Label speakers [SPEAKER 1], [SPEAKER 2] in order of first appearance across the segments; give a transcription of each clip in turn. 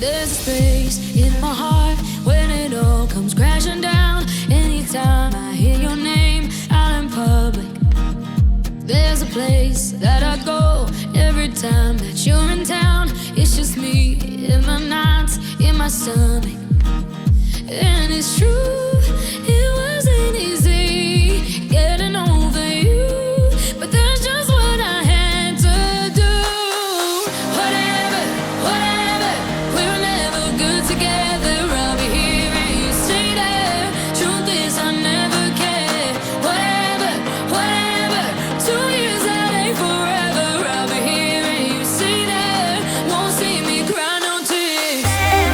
[SPEAKER 1] There's a space in my heart when it all comes crashing down. Anytime I hear your name out in public, there's a place that I go every time that you're in town. It's just me in my nights, in my stomach. And it's true, it wasn't easy getting over you, but that's just what I had to do. Whatever, whatever, we were never good together. I'll be here and you stay there. Truth is I never cared. Whatever, whatever, 2 years that ain't forever. I'll be here and you stay there. Won't see me cry no tears.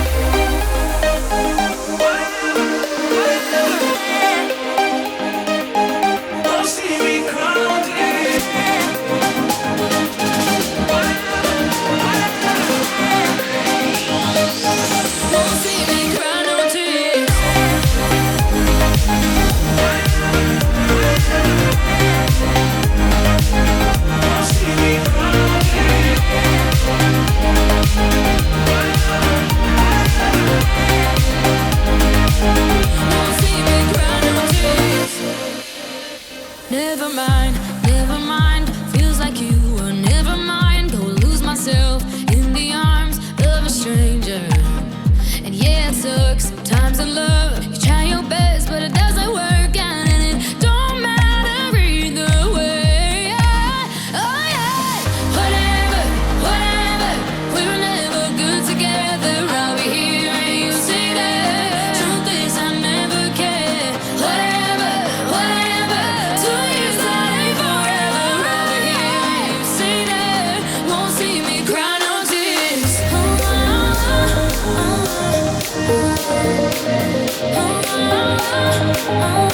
[SPEAKER 1] Never mind, never mind. Feels like you were never mine. Go lose myself in the arms of a stranger. And yeah, it sucks sometimes in love. You try your best, but it doesn't work out, and it don't matter either way. Oh yeah, whatever, whatever. We were never good together. I'll be here and you stay there. Truth is I never cared. Whatever, whatever. 2 years that ain't forever. I'll be here and you stay there. Won't see me cry no tears. Oh, oh, oh, oh, oh, oh.